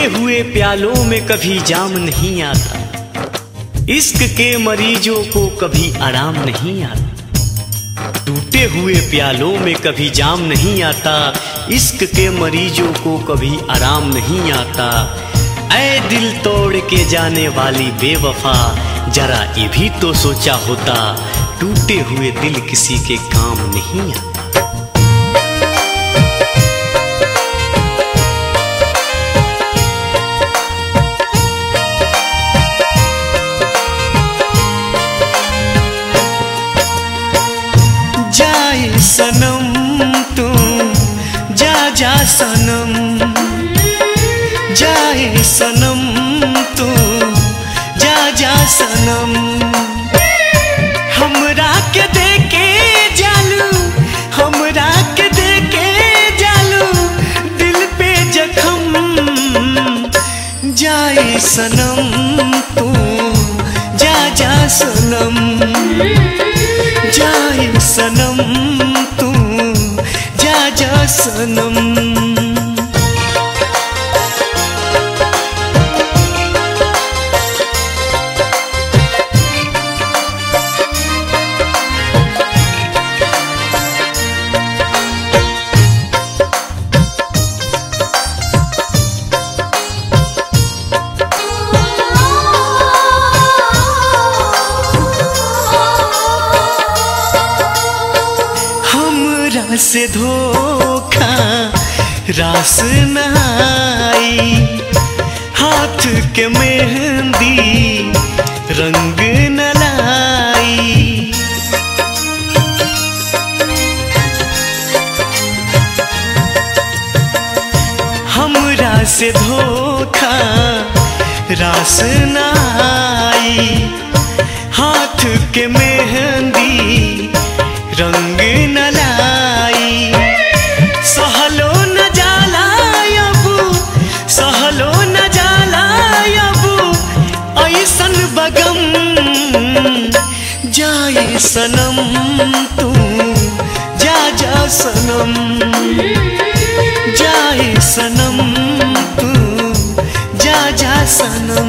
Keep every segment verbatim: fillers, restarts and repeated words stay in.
हुए प्यालों में कभी जाम नहीं आता, इश्क के मरीजों को कभी आराम नहीं आता। टूटे हुए प्यालों में कभी जाम नहीं आता, इश्क के मरीजों को कभी आराम नहीं आता। ऐ दिल तोड़ के जाने वाली बेवफा, जरा ये भी तो सोचा होता, टूटे हुए दिल किसी के काम नहीं आता। जाए सनम तू जा जा सनम, जाए सनम तू जा जा सनम। हमरा के देके जालू, हमरा के देके जालू दिल पे जख्म। जाए सनम तू जा जा सनम, जाए सनम तू जा जा सनम। से धोखा रास नहाई, हाथ के मेहंदी रंग न लाई। हमरा से धोखा रास नहाई, हाथ के मेहंदी रंग न लाई। सहलो न जाला अबू, सहलो न जाला अबू ऐसन बगम। जाए सनम तू जा जा सनम, जाए सनम तू जा जा सनम।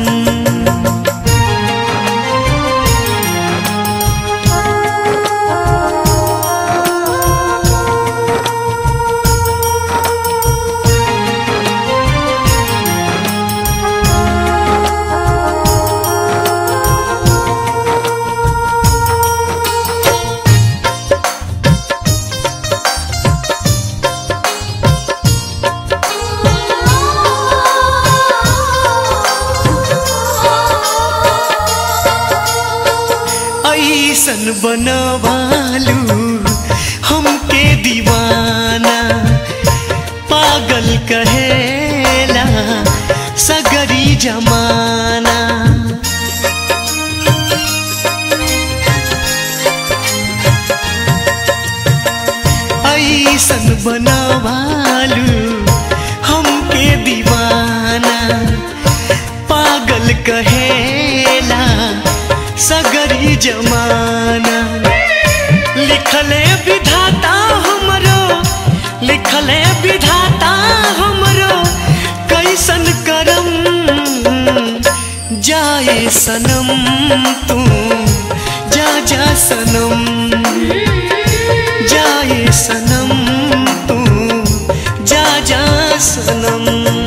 ऐसन बनवालू हमके दीवाना, पागल कहेला सगरी जमाना। ऐसन बनवालू हमके दीवाना, पागल कहेला सगरी जमाना। लिखले विधाता हमरो, लिखले विधाता हमरो कैसन करम। जाए सनम तू जा जा सनम, जाए सनम तू जा जा सनम।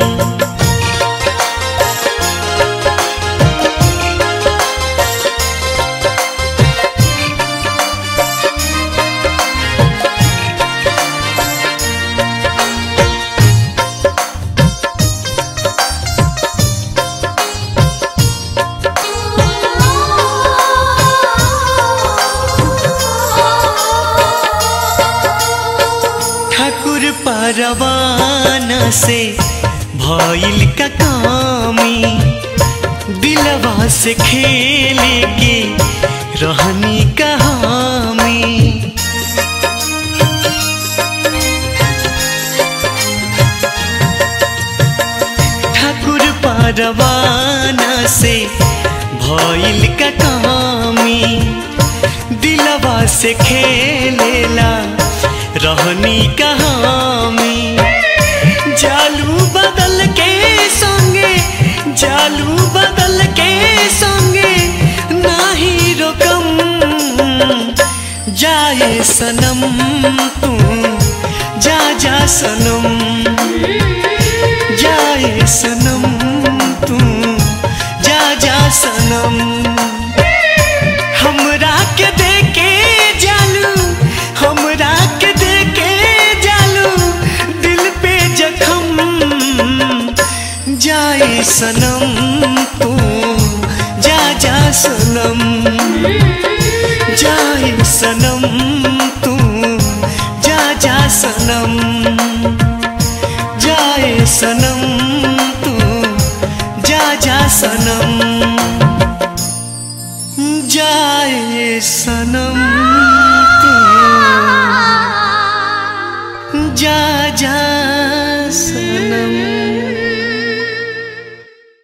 परवाना से भइल का कामी, दिलवा से खेले के रहनी कहामी। ठाकुर परवाना से भइल का कामी, दिलवा से खेलेला रहनी कहामी। जालू बदल के संगे सनम, जाए सनम तू जा जा सनम। हमरा के देके जालू, हमरा के देके जालू दिल पे जख्म, जाए सनम तू जा जा सनम, जाए सनम तू जा जा सनम, जाए सनम तू जा जा सनम, जाए सनम।